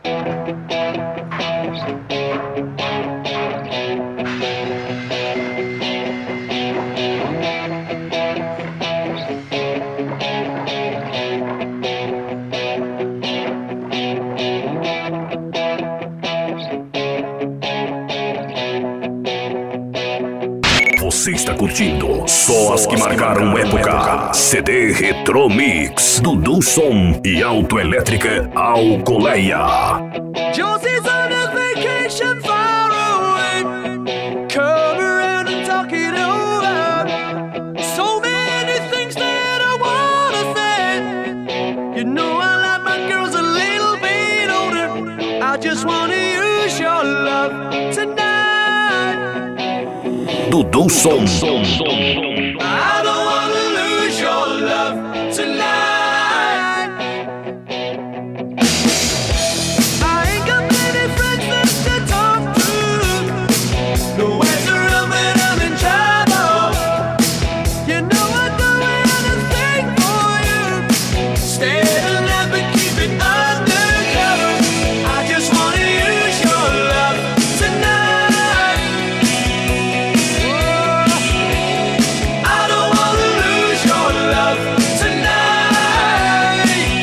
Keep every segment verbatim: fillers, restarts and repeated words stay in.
Você está curtindo só as que marcaram época. C D Retro Mix, Dudu Som e Autoelétrica Alcoleia. Josie's on a vacation far away. Come around and talk it over. So many things that I wanna say. You know I like my girls a little bit older. I just wanna use your love tonight. Dudu Som. I don't wanna lose your love tonight. I ain't got many friends left to talk to. Nowhere's around when I'm in trouble. You know I'd do anything for you. Stay alive but keep it undercover. I just wanna use your love tonight. I don't wanna lose your love tonight.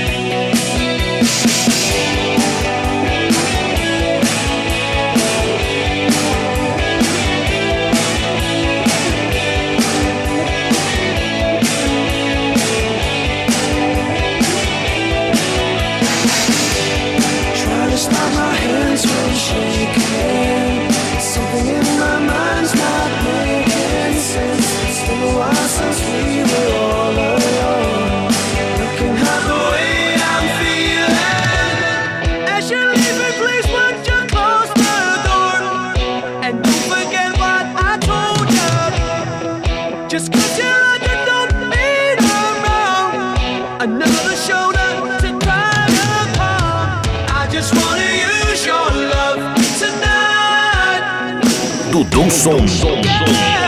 Trying to stop my hands from shaking. Something in my mind's not making sense. It's been a while since we were all alone. Looking at the way I'm feeling. As you leave me, please would you close the door? And don't forget what I told you. Just 'cause you're right, you don't mean I'm wrong. Another shoulder to cry upon. I just wanna use your love tonight. Dudu Som. Yeah.